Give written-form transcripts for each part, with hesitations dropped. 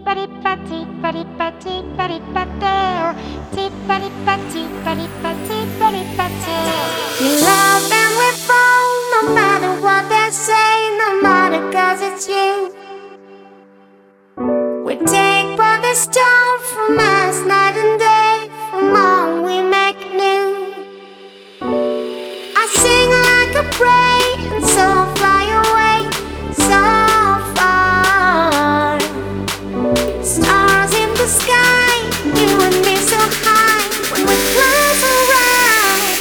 love and we fall, no matter what they say, no matter 'cause it's you. We take what the stone from us night and day, from all we make new. I sing like a prayer and so fly away, so far. Stars in the sky, you and me so high, when we close our eyes.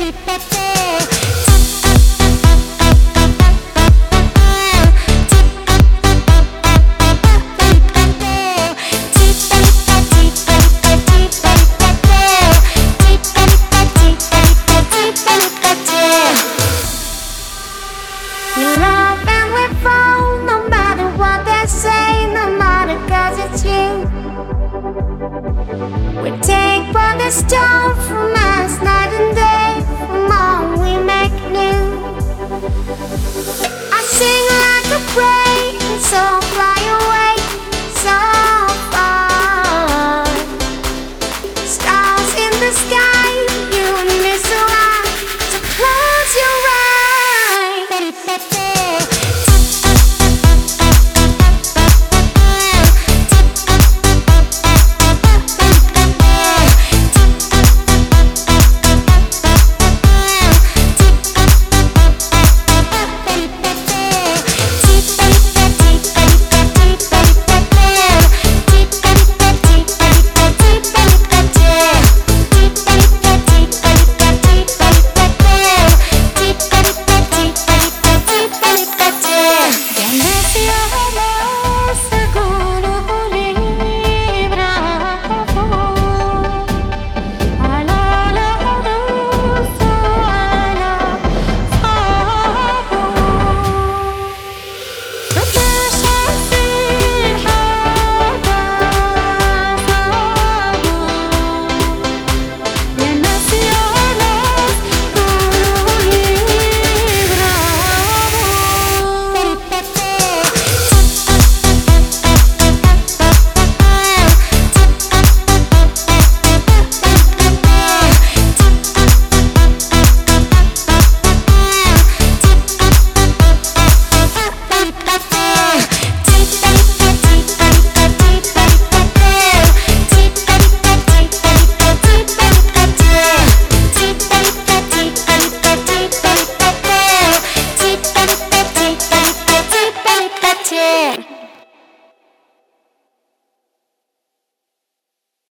We love and we fall, no matter what they say, no matter 'cause it's you. We take what the stone from us night and day, from all we make new. I sing like a prayer and so